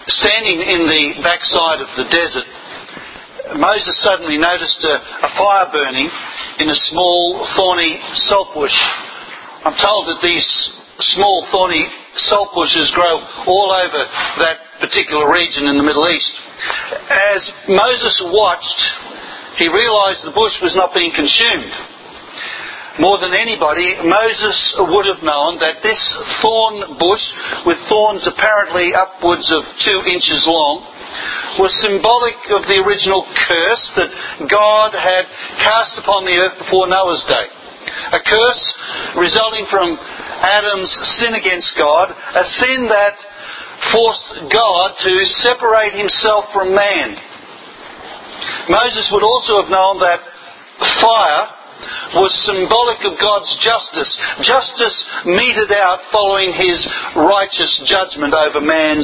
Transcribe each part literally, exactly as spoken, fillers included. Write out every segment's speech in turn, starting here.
Standing in the backside of the desert, Moses suddenly noticed a, a fire burning in a small thorny salt bush. I'm told that these small thorny salt bushes grow all over that particular region in the Middle East. As Moses watched, he realised the bush was not being consumed. More than anybody, Moses would have known that this thorn bush, with thorns apparently upwards of two inches long, was symbolic of the original curse that God had cast upon the earth before Noah's day. A curse resulting from Adam's sin against God, a sin that forced God to separate himself from man. Moses would also have known that fire was symbolic of God's justice. Justice meted out following his righteous judgment over man's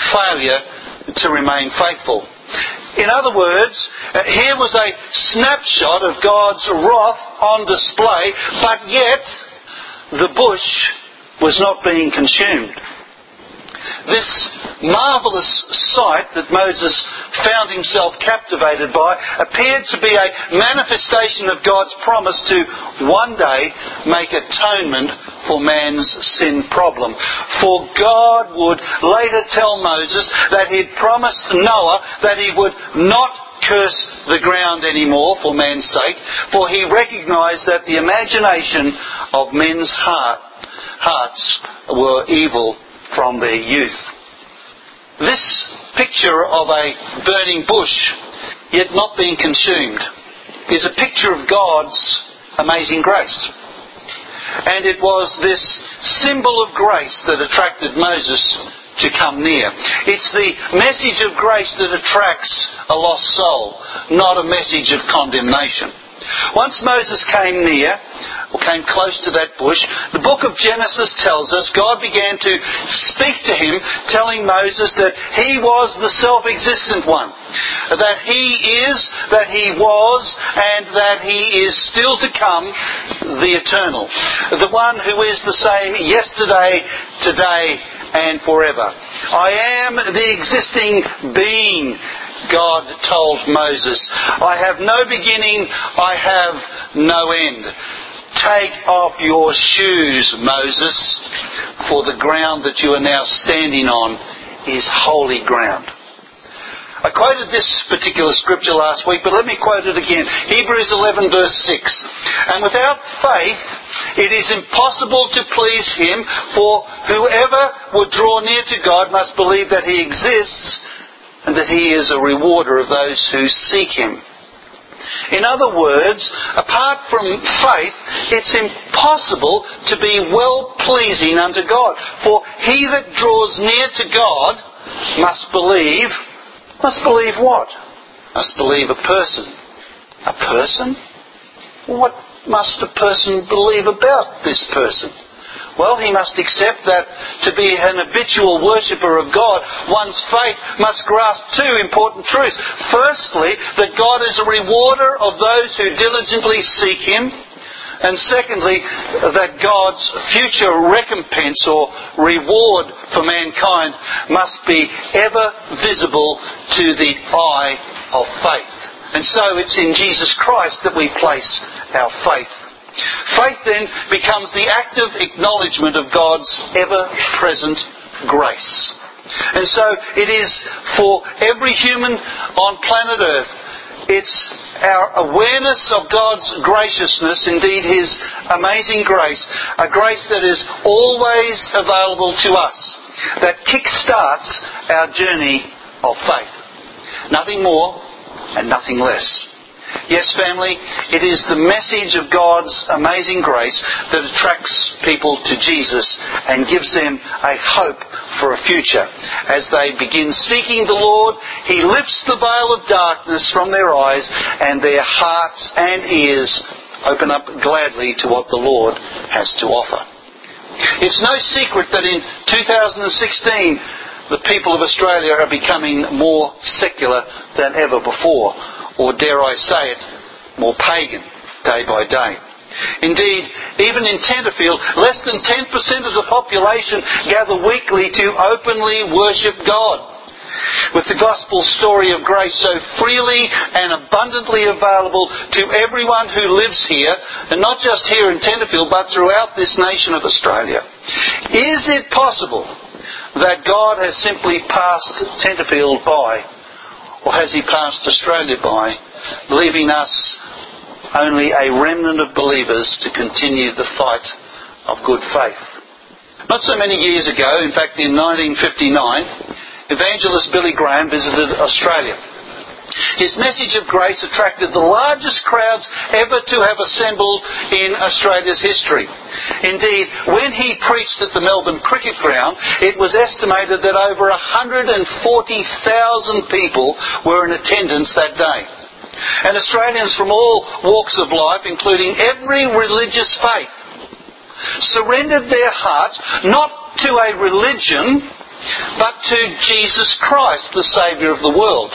failure to remain faithful. In other words, here was a snapshot of God's wrath on display, but yet the bush was not being consumed. This marvellous sight that Moses found himself captivated by appeared to be a manifestation of God's promise to one day make atonement for man's sin problem. For God would later tell Moses that he had promised Noah that he would not curse the ground anymore for man's sake, for he recognised that the imagination of men's heart, hearts were evil from their youth. This picture of a burning bush, yet not being consumed, is a picture of God's amazing grace. And it was this symbol of grace that attracted Moses to come near. It's the message of grace that attracts a lost soul, not a message of condemnation. Once Moses came near, or came close to that bush, the book of Genesis tells us God began to speak to him, telling Moses that he was the self-existent one, that he is, that he was, and that he is still to come, the eternal, the one who is the same yesterday, today, and forever. I am the existing being, God told Moses. I have no beginning, I have no end. Take off your shoes, Moses, for the ground that you are now standing on is holy ground. I quoted this particular scripture last week, but let me quote it again. Hebrews eleven verse six. And without faith it is impossible to please him, for whoever would draw near to God must believe that he exists, and that he is a rewarder of those who seek him. In other words, apart from faith, it's impossible to be well-pleasing unto God. For he that draws near to God must believe, must believe what? Must believe a person. A person? What must a person believe about this person? Well, he must accept that to be an habitual worshipper of God, one's faith must grasp two important truths. Firstly, that God is a rewarder of those who diligently seek him. And secondly, that God's future recompense or reward for mankind must be ever visible to the eye of faith. And so it's in Jesus Christ that we place our faith. Faith then becomes the active acknowledgement of God's ever-present grace. And so it is for every human on planet Earth. It's our awareness of God's graciousness, indeed his amazing grace, a grace that is always available to us, that kick-starts our journey of faith. Nothing more and nothing less. Yes, family, it is the message of God's amazing grace that attracts people to Jesus and gives them a hope for a future. As they begin seeking the Lord, he lifts the veil of darkness from their eyes, and their hearts and ears open up gladly to what the Lord has to offer. It's no secret that in two thousand sixteen the people of Australia are becoming more secular than ever before. Or dare I say it, more pagan, day by day. Indeed, even in Tenterfield, less than ten percent of the population gather weekly to openly worship God. with the gospel story of grace so freely and abundantly available to everyone who lives here, and not just here in Tenterfield, but throughout this nation of Australia. Is it possible that God has simply passed Tenterfield by, or has he passed Australia by, leaving us only a remnant of believers to continue the fight of good faith? Not so many years ago, in fact in nineteen fifty-nine, evangelist Billy Graham visited Australia. His message of grace attracted the largest crowds ever to have assembled in Australia's history. Indeed, when he preached at the Melbourne Cricket Ground, it was estimated that over one hundred forty thousand people were in attendance that day. And Australians from all walks of life, including every religious faith, surrendered their hearts not to a religion, but to Jesus Christ, the Saviour of the world.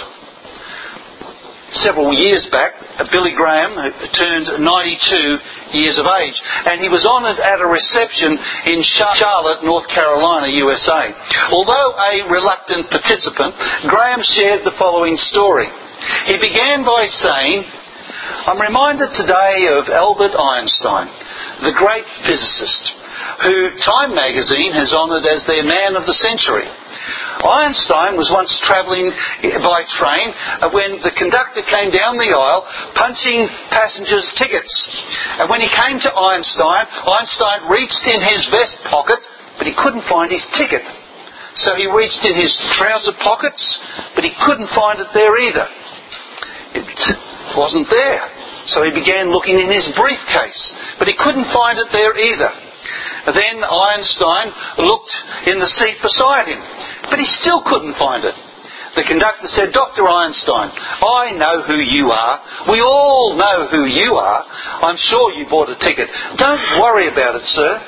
Several years back, Billy Graham turned ninety-two years of age, and he was honoured at a reception in Charlotte, North Carolina, U S A. Although a reluctant participant, Graham shared the following story. He began by saying, "I'm reminded today of Albert Einstein, the great physicist, who Time magazine has honoured as their man of the century. Einstein was once travelling by train when the conductor came down the aisle punching passengers' tickets. And when he came to Einstein, Einstein reached in his vest pocket, but he couldn't find his ticket. So he reached in his trouser pockets, but he couldn't find it there either. It wasn't there. So he began looking in his briefcase, but he couldn't find it there either. Then Einstein looked in the seat beside him, but he still couldn't find it. The conductor said, 'Doctor Einstein, I know who you are. We all know who you are. I'm sure you bought a ticket. Don't worry about it, sir.'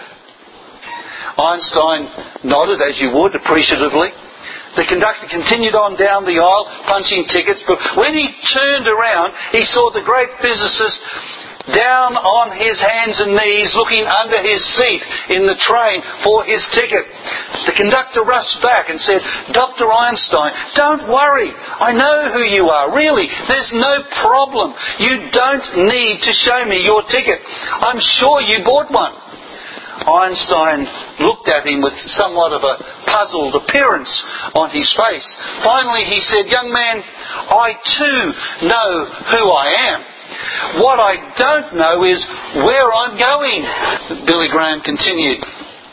Einstein nodded, as you would, appreciatively. The conductor continued on down the aisle, punching tickets, but when he turned around, he saw the great physicist down on his hands and knees, looking under his seat in the train for his ticket. The conductor rushed back and said, 'Doctor Einstein, don't worry. I know who you are. Really, there's no problem. You don't need to show me your ticket. I'm sure you bought one.' Einstein looked at him with somewhat of a puzzled appearance on his face. Finally he said, 'Young man, I too know who I am. What I don't know is where I'm going.' Billy Graham continued.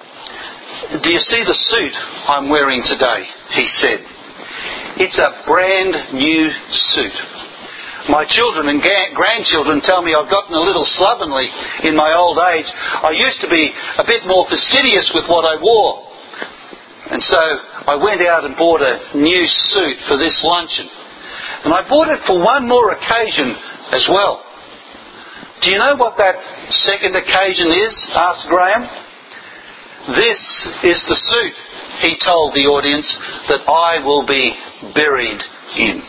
'Do you see the suit I'm wearing today?' he said. 'It's a brand new suit. My children and grandchildren tell me I've gotten a little slovenly in my old age. I used to be a bit more fastidious with what I wore. And so I went out and bought a new suit for this luncheon. And I bought it for one more occasion as well.' 'Do you know what that second occasion is?' asked Graham. 'This is the suit,' he told the audience, 'that I will be buried in.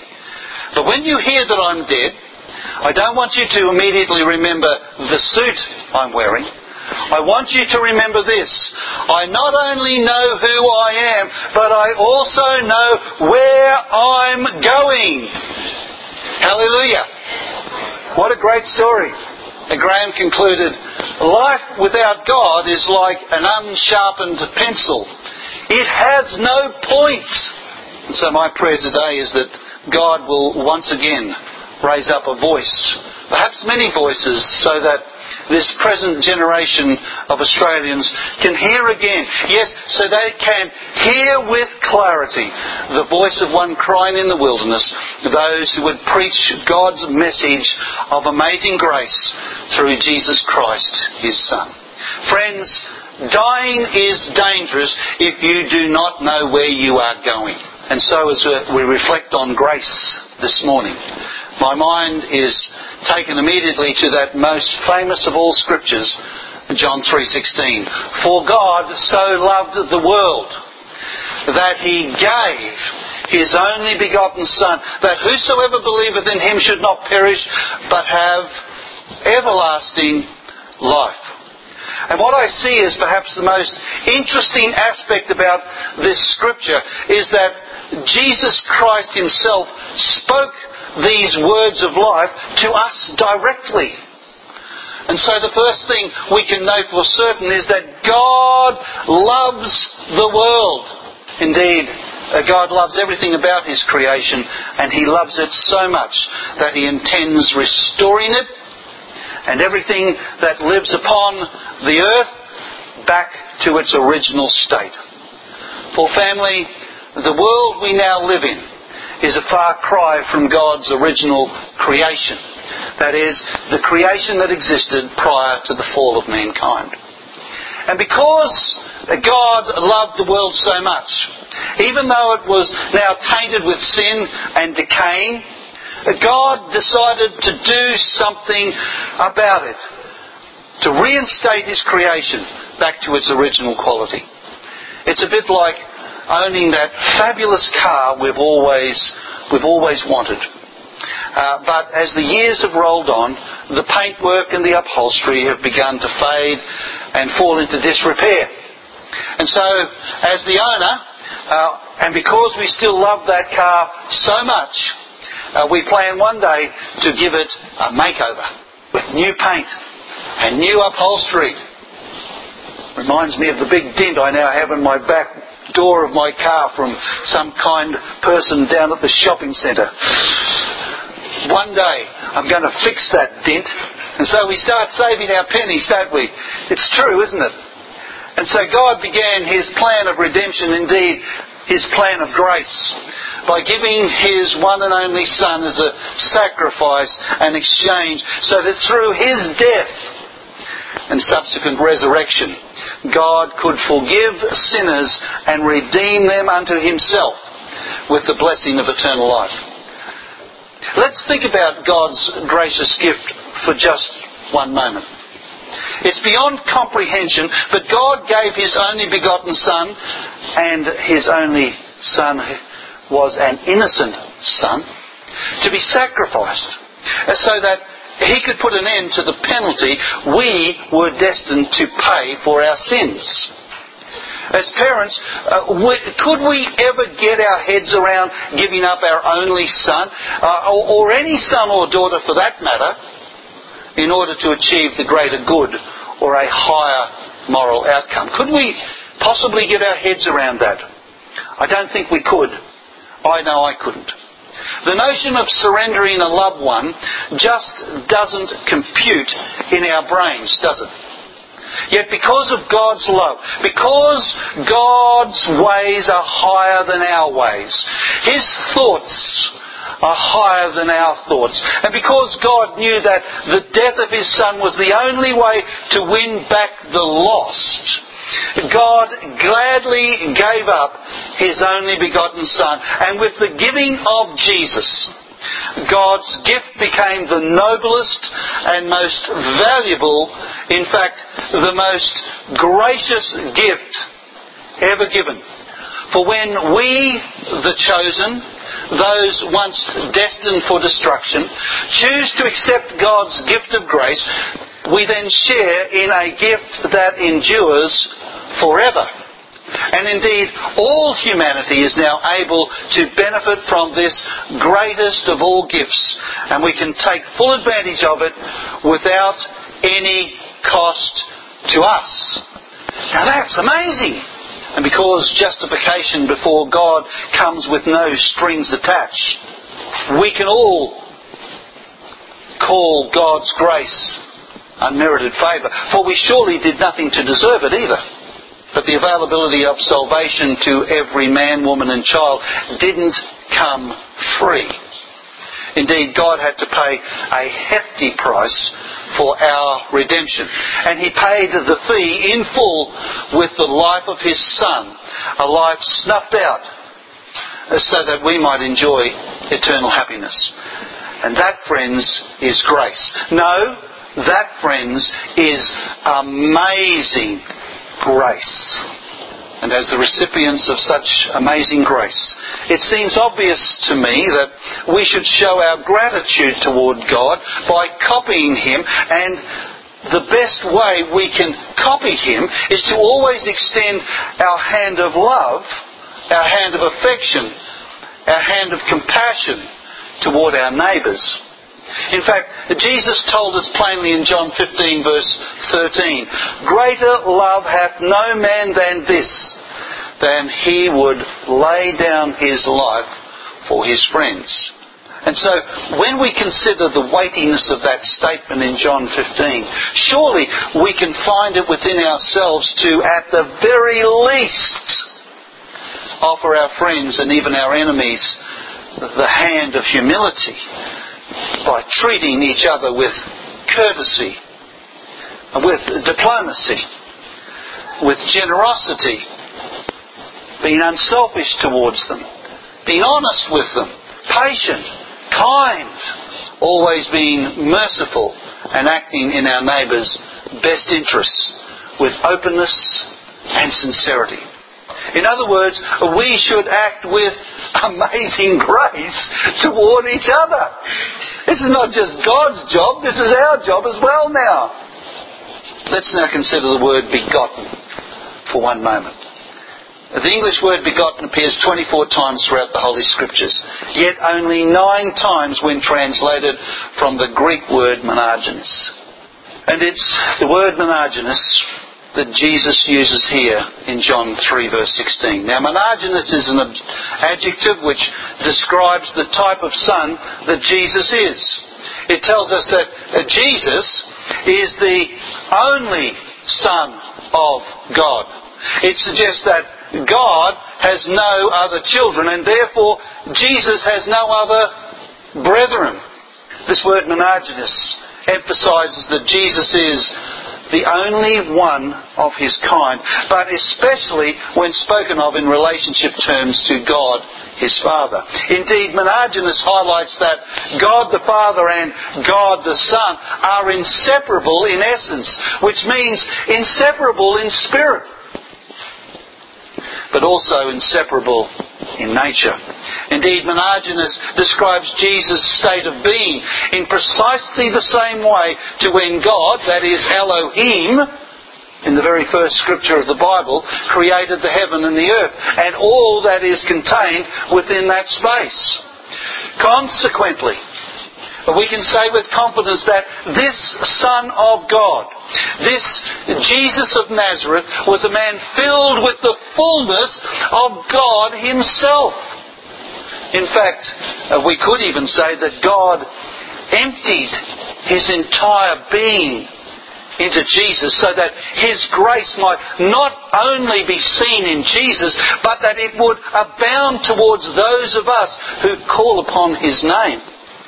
But when you hear that I'm dead, I don't want you to immediately remember the suit I'm wearing. I want you to remember this. I not only know who I am, but I also know where I'm going.' Hallelujah. What a great story. And Graham concluded, 'Life without God is like an unsharpened pencil. It has no point.' And so my prayer today is that God will once again raise up a voice, perhaps many voices, so that this present generation of Australians can hear again. Yes, so they can hear with clarity the voice of one crying in the wilderness, those who would preach God's message of amazing grace through Jesus Christ, His Son. Friends, dying is dangerous if you do not know where you are going. And so as we reflect on grace this morning, my mind is taken immediately to that most famous of all scriptures, John three sixteen. 'For God so loved the world that He gave His only begotten Son, that whosoever believeth in Him should not perish, but have everlasting life.' And what I see as perhaps the most interesting aspect about this scripture is that Jesus Christ himself spoke these words of life to us directly. And so the first thing we can know for certain is that God loves the world. Indeed, God loves everything about his creation, and he loves it so much that he intends restoring it and everything that lives upon the earth back to its original state. For family, the world we now live in is a far cry from God's original creation. That is, the creation that existed prior to the fall of mankind. And because God loved the world so much, even though it was now tainted with sin and decaying, God decided to do something about it, to reinstate his creation back to its original quality. It's a bit like owning that fabulous car we've always we've always wanted. Uh, but as the years have rolled on, the paintwork and the upholstery have begun to fade and fall into disrepair. And so, as the owner, uh, and because we still love that car so much, uh, we plan one day to give it a makeover with new paint and new upholstery. Reminds me of the big dent I now have in my back door of my car from some kind person down at the shopping centre. One day I'm going to fix that dent. And so we start saving our pennies, don't we? It's true, isn't it? And so God began his plan of redemption, indeed his plan of grace, by giving his one and only Son as a sacrifice and exchange, so that through his death and subsequent resurrection, God could forgive sinners and redeem them unto himself with the blessing of eternal life. Let's think about God's gracious gift for just one moment. It's beyond comprehension, but God gave his only begotten Son, and his only Son was an innocent Son, to be sacrificed, so that he could put an end to the penalty we were destined to pay for our sins. As parents, uh, we, could we ever get our heads around giving up our only son, uh, or, or any son or daughter for that matter, in order to achieve the greater good or a higher moral outcome? Could we possibly get our heads around that? I don't think we could. I know I couldn't. The notion of surrendering a loved one just doesn't compute in our brains, does it? Yet because of God's love, because God's ways are higher than our ways, his thoughts are higher than our thoughts, and because God knew that the death of his Son was the only way to win back the lost, God gladly gave up his only begotten Son, and with the giving of Jesus, God's gift became the noblest and most valuable, in fact, the most gracious gift ever given. For when we, the chosen, those once destined for destruction, choose to accept God's gift of grace, we then share in a gift that endures forever. And indeed, all humanity is now able to benefit from this greatest of all gifts, and we can take full advantage of it without any cost to us. Now that's amazing! And because justification before God comes with no strings attached, we can all call God's grace unmerited favour, for we surely did nothing to deserve it either. But the availability of salvation to every man, woman and child didn't come free. Indeed, God had to pay a hefty price for our redemption. And he paid the fee in full with the life of his Son, a life snuffed out so that we might enjoy eternal happiness. And that, friends, is grace. No, that, friends, is amazing grace. And as the recipients of such amazing grace, it seems obvious to me that we should show our gratitude toward God by copying him, and the best way we can copy him is to always extend our hand of love, our hand of affection, our hand of compassion toward our neighbours. In fact, Jesus told us plainly in John fifteen verse thirteen, "Greater love hath no man than this, than he would lay down his life for his friends." And so, when we consider the weightiness of that statement in John fifteen, surely we can find it within ourselves to, at the very least, offer our friends and even our enemies the hand of humility by treating each other with courtesy, with diplomacy, with generosity, being unselfish towards them, being honest with them, patient, kind, always being merciful and acting in our neighbour's best interests with openness and sincerity. In other words, we should act with amazing grace toward each other. This is not just God's job, this is our job as well now. Let's now consider the word begotten for one moment. The English word begotten appears twenty-four times throughout the Holy Scriptures, yet only nine times when translated from the Greek word monogenes. And it's the word monogenes that Jesus uses here in John three verse sixteen. Now, monogenes is an adjective which describes the type of son that Jesus is. It tells us that Jesus is the only Son of God. It suggests that God has no other children, and therefore Jesus has no other brethren. This word monogenes emphasises that Jesus is the only one of his kind, but especially when spoken of in relationship terms to God, his Father. Indeed, monogenes highlights that God the Father and God the Son are inseparable in essence, which means inseparable in spirit, but also inseparable in nature. Indeed, monogenes describes Jesus' state of being in precisely the same way to when God, that is Elohim, in the very first scripture of the Bible, created the heaven and the earth and all that is contained within that space. Consequently, we can say with confidence that this Son of God, this Jesus of Nazareth, was a man filled with the fullness of God himself. In fact, we could even say that God emptied his entire being into Jesus so that his grace might not only be seen in Jesus, but that it would abound towards those of us who call upon his name.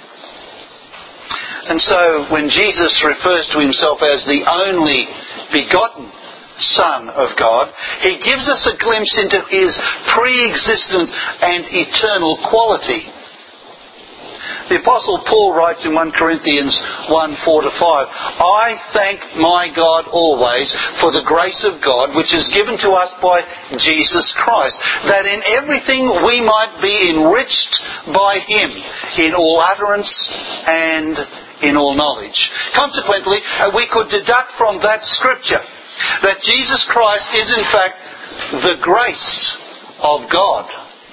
And so when Jesus refers to himself as the only begotten Son of God, he gives us a glimpse into his pre-existent and eternal quality. The Apostle Paul writes in First Corinthians one, four to five, "I thank my God always for the grace of God which is given to us by Jesus Christ, that in everything we might be enriched by him in all utterance and in all knowledge." Consequently, we could deduct from that scripture that Jesus Christ is in fact the grace of God.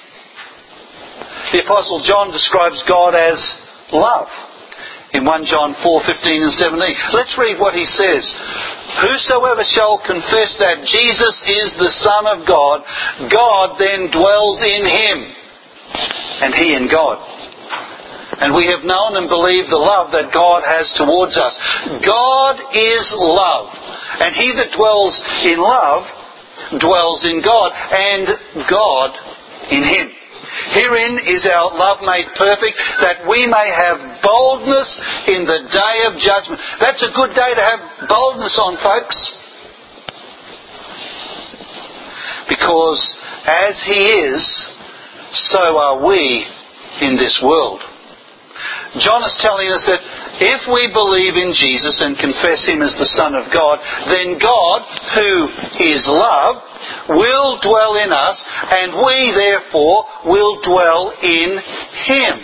The Apostle John describes God as love in First John four, fifteen and seventeen. Let's read what he says. "Whosoever shall confess that Jesus is the Son of God, God then dwells in him, and he in God. And we have known and believed the love that God has towards us. God is love, and he that dwells in love dwells in God, and God in him. Herein is our love made perfect, that we may have boldness in the day of judgment." That's a good day to have boldness on, folks. Because as he is, so are we in this world. John is telling us that if we believe in Jesus and confess him as the Son of God, then God, who is love, will dwell in us, and we therefore will dwell in him.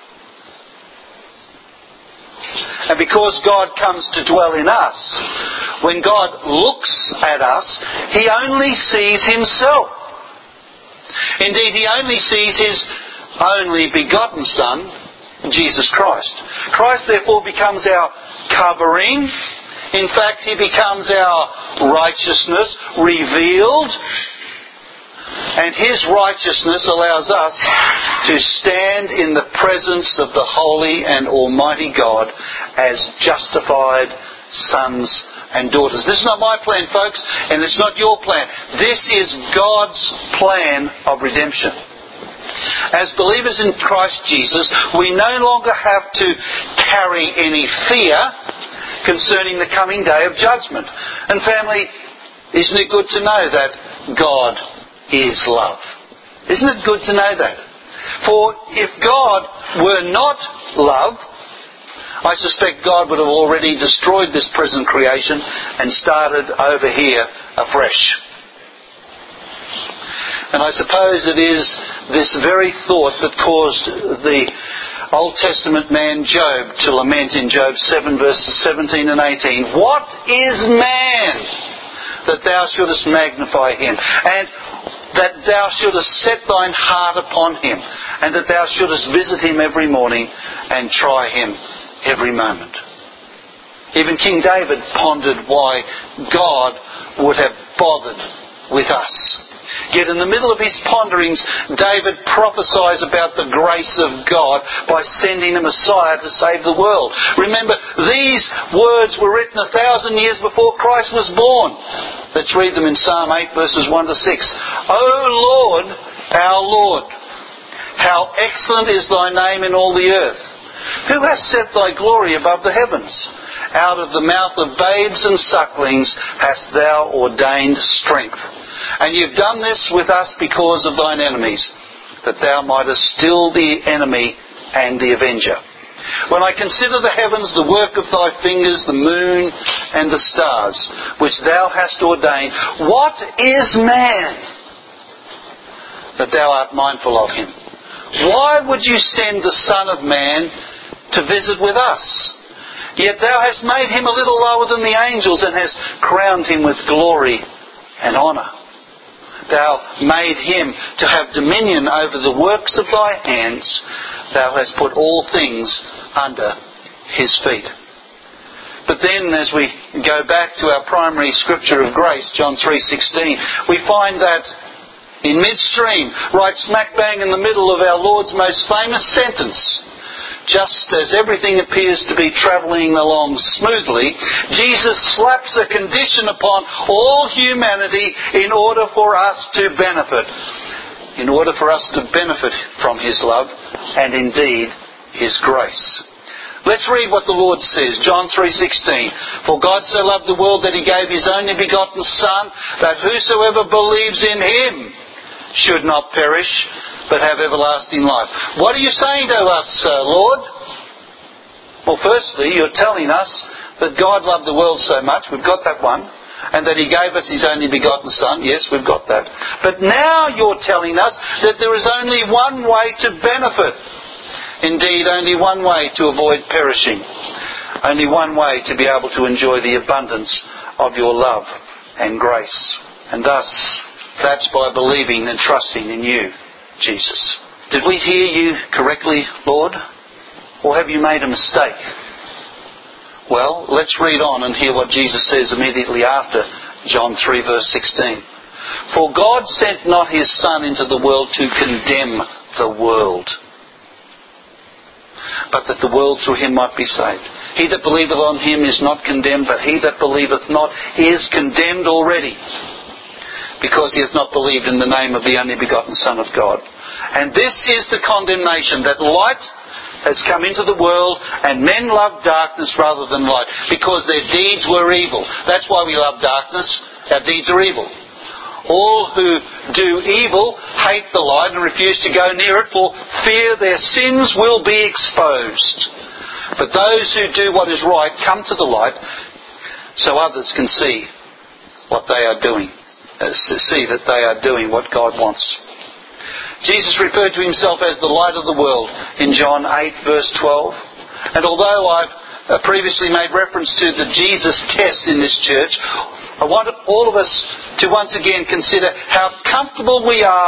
And because God comes to dwell in us, when God looks at us, he only sees himself. Indeed, he only sees his only begotten Son, Jesus Christ. Christ therefore becomes our covering. In fact, He becomes our righteousness revealed. And His righteousness allows us to stand in the presence of the Holy and Almighty God as justified sons and daughters. This is not my plan, folks, and it's not your plan. This is God's plan of redemption. As believers in Christ Jesus, we no longer have to carry any fear concerning the coming day of judgment. And family, isn't it good to know that God is love? Isn't it good to know that? For if God were not love, I suspect God would have already destroyed this present creation and started over here afresh. And I suppose it is this very thought that caused the Old Testament man Job to lament in Job seven verses seventeen and eighteen. What is man that thou shouldest magnify him, and that thou shouldest set thine heart upon him, and that thou shouldest visit him every morning and try him every moment. Even King David pondered why God would have bothered with us. Yet in the middle of his ponderings, David prophesies about the grace of God by sending a Messiah to save the world. Remember, these words were written a thousand years before Christ was born. Let's read them in Psalm eight verses one to six. O Lord, our Lord, how excellent is thy name in all the earth. Who has set thy glory above the heavens? Out of the mouth of babes and sucklings hast thou ordained strength. And you've done this with us because of thine enemies, that thou mightest still the enemy and the avenger. When I consider the heavens, the work of thy fingers, the moon and the stars, which thou hast ordained, what is man that thou art mindful of him? Why would you send the Son of Man to visit with us? Yet thou hast made him a little lower than the angels, and hast crowned him with glory and honour. Thou made him to have dominion over the works of thy hands. Thou hast put all things under his feet. But then, as we go back to our primary scripture of grace, John three sixteen, we find that in midstream, right smack bang in the middle of our Lord's most famous sentence, just as everything appears to be travelling along smoothly, Jesus slaps a condition upon all humanity in order for us to benefit. In order for us to benefit from His love and indeed His grace. Let's read what the Lord says, John three sixteen. For God so loved the world that He gave His only begotten Son, that whosoever believes in Him should not perish, but have everlasting life. What are you saying to us, uh, Lord? Well, firstly, you're telling us that God loved the world so much, we've got that one, and that He gave us His only begotten Son, yes, we've got that. But now you're telling us that there is only one way to benefit. Indeed, only one way to avoid perishing. Only one way to be able to enjoy the abundance of your love and grace. And thus, that's by believing and trusting in you, Jesus. Did we hear you correctly, Lord? Or have you made a mistake? Well, let's read on and hear what Jesus says immediately after John three verse sixteen. For God sent not His Son into the world to condemn the world, but that the world through Him might be saved. He that believeth on Him is not condemned, but he that believeth not is condemned already, because he hath not believed in the name of the only begotten Son of God. And this is the condemnation, that light has come into the world, and men love darkness rather than light, because their deeds were evil. That's why we love darkness. Our deeds are evil. All who do evil hate the light and refuse to go near it, for fear their sins will be exposed. But those who do what is right come to the light, so others can see what they are doing. See that they are doing what God wants. Jesus referred to Himself as the light of the world in John eight verse twelve. And although I've previously made reference to the Jesus test in this church, I want all of us to once again consider how comfortable we are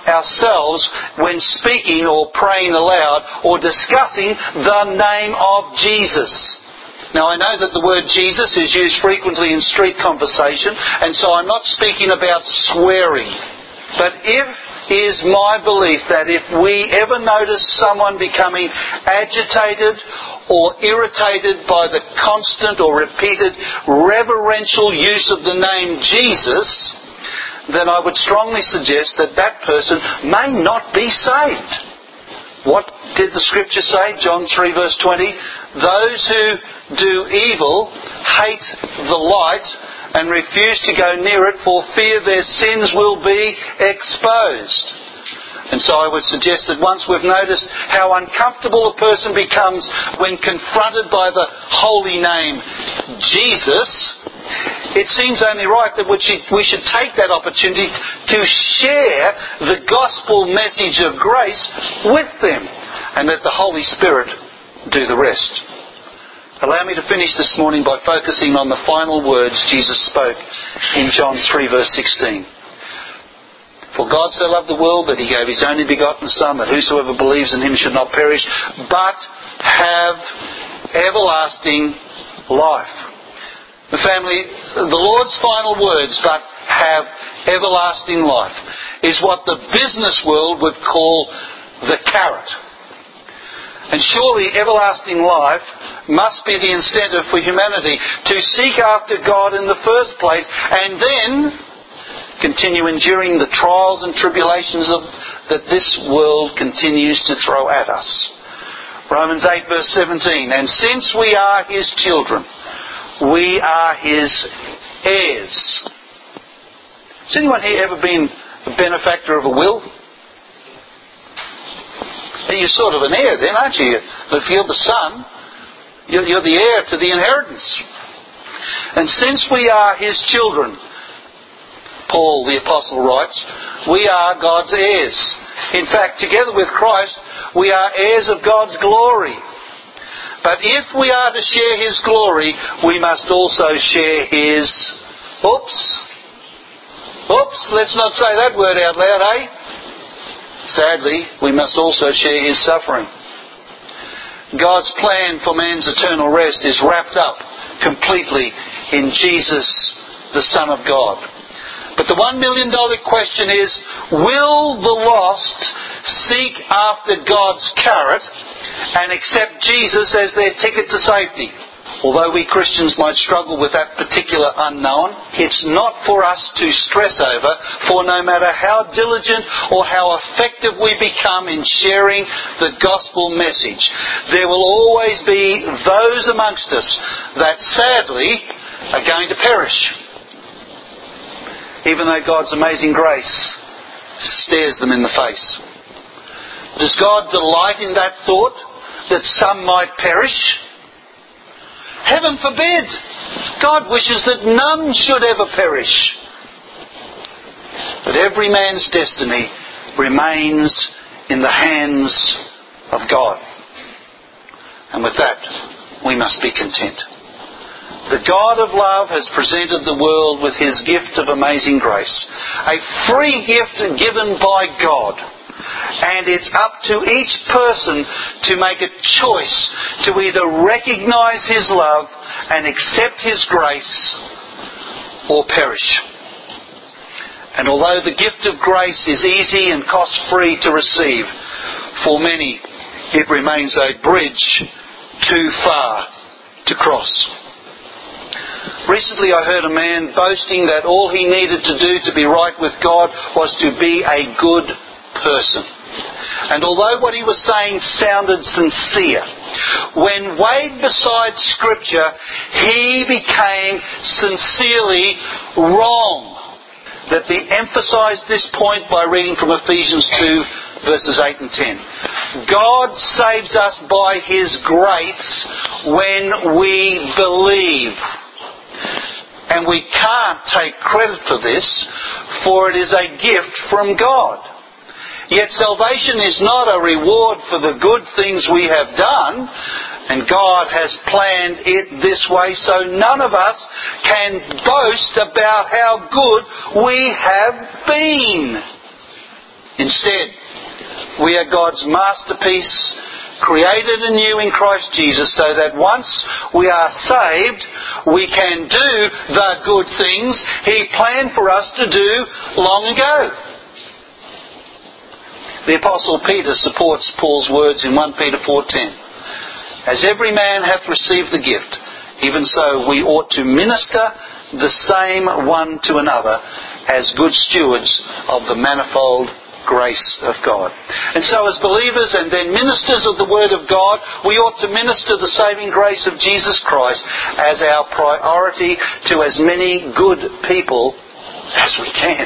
ourselves when speaking or praying aloud or discussing the name of Jesus. Now, I know that the word Jesus is used frequently in street conversation, and so I'm not speaking about swearing. But it is my belief that if we ever notice someone becoming agitated or irritated by the constant or repeated reverential use of the name Jesus, then I would strongly suggest that that person may not be saved. What did the Scripture say? John three verse twenty. Those who do evil hate the light and refuse to go near it for fear their sins will be exposed. And so I would suggest that once we've noticed how uncomfortable a person becomes when confronted by the holy name Jesus, it seems only right that we should, we should take that opportunity to share the gospel message of grace with them and let the Holy Spirit do the rest. Allow me to finish this morning by focusing on the final words Jesus spoke in John three verse sixteen. For God so loved the world that He gave His only begotten Son, that whosoever believes in Him should not perish, but have everlasting life. The family, the Lord's final words, but have everlasting life, is what the business world would call the carrot. And surely everlasting life must be the incentive for humanity to seek after God in the first place and then continue enduring the trials and tribulations of, that this world continues to throw at us. Romans eight verse seventeen, and since we are His children, we are His heirs. Has anyone here ever been a benefactor of a will? You're sort of an heir then, aren't you? If you're the son, you're, you're the heir to the inheritance. And since we are His children, Paul the Apostle writes, we are God's heirs. In fact, together with Christ, we are heirs of God's glory. But if we are to share His glory, we must also share His... Oops. Oops, let's not say that word out loud, eh? Sadly, we must also share His suffering. God's plan for man's eternal rest is wrapped up completely in Jesus, the Son of God. But the one million dollar question is, will the lost seek after God's carrot and accept Jesus as their ticket to safety? Although we Christians might struggle with that particular unknown, it's not for us to stress over, for no matter how diligent or how effective we become in sharing the gospel message, there will always be those amongst us that sadly are going to perish. Even though God's amazing grace stares them in the face. Does God delight in that thought, that some might perish? Heaven forbid! God wishes that none should ever perish. But every man's destiny remains in the hands of God. And with that, we must be content. The God of love has presented the world with His gift of amazing grace. A free gift given by God. And it's up to each person to make a choice to either recognise His love and accept His grace or perish. And although the gift of grace is easy and cost-free to receive, for many it remains a bridge too far to cross. Recently I heard a man boasting that all he needed to do to be right with God was to be a good person. And although what he was saying sounded sincere, when weighed beside Scripture, he became sincerely wrong. Let me emphasise this point by reading from Ephesians two, verses eight and ten. God saves us by His grace when we believe. And we can't take credit for this, for it is a gift from God. Yet salvation is not a reward for the good things we have done, and God has planned it this way, so none of us can boast about how good we have been. Instead, we are God's masterpiece, created anew in Christ Jesus, so that once we are saved, we can do the good things He planned for us to do long ago. The Apostle Peter supports Paul's words in First Peter four ten. As every man hath received the gift, even so we ought to minister the same one to another as good stewards of the manifold grace of God. And so as believers and then ministers of the Word of God, we ought to minister the saving grace of Jesus Christ as our priority to as many good people as we can.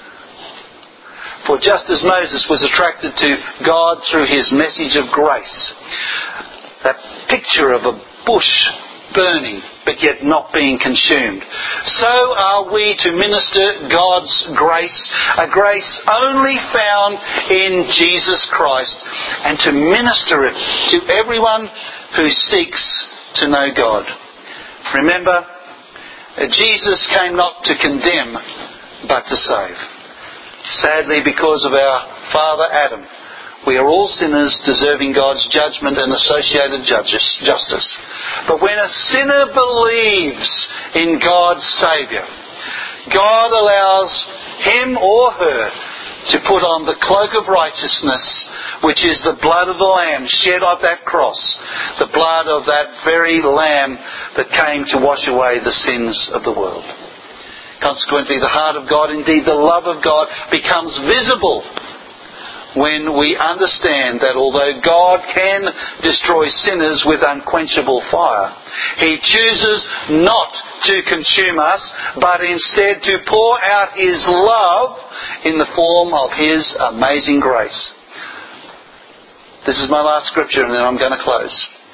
For just as Moses was attracted to God through his message of grace, that picture of a bush burning but yet not being consumed, so are we to minister God's grace, a grace only found in Jesus Christ, and to minister it to everyone who seeks to know God. Remember, Jesus came not to condemn but to save. Sadly, because of our father Adam, we are all sinners deserving God's judgment and associated justice. But when a sinner believes in God's Saviour, God allows him or her to put on the cloak of righteousness, which is the blood of the Lamb shed on that cross, the blood of that very Lamb that came to wash away the sins of the world. Consequently, the heart of God, indeed the love of God, becomes visible when we understand that although God can destroy sinners with unquenchable fire, He chooses not to consume us, but instead to pour out His love in the form of His amazing grace. This is my last scripture, and then I'm going to close.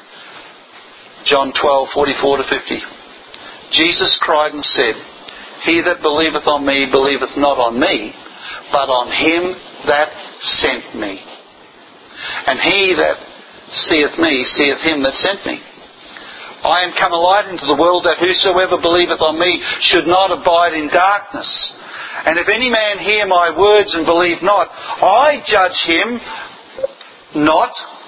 John twelve, forty-four to fifty. Jesus cried and said, "He that believeth on me believeth not on me, but on Him that sent me. And he that seeth me seeth him that sent me. I am come a light into the world, that whosoever believeth on me should not abide in darkness. And if any man hear my words and believe not, I judge him not.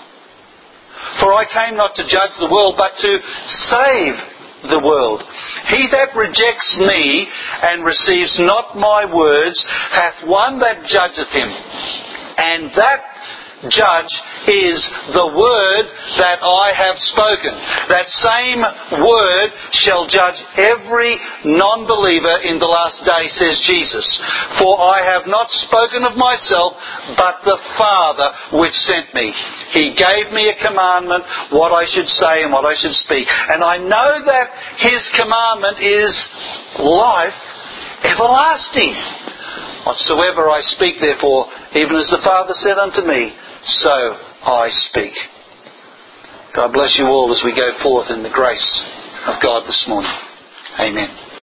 For I came not to judge the world, but to save the world. He that rejects me and receives not my words hath one that judgeth him. And that judge is the word that I have spoken. That same word shall judge every non-believer in the last day, says Jesus. For I have not spoken of myself, but the Father which sent me. He gave me a commandment, what I should say and what I should speak. And I know that His commandment is life everlasting. Whatsoever I speak, therefore, even as the Father said unto me, so I speak." God bless you all as we go forth in the grace of God this morning. Amen.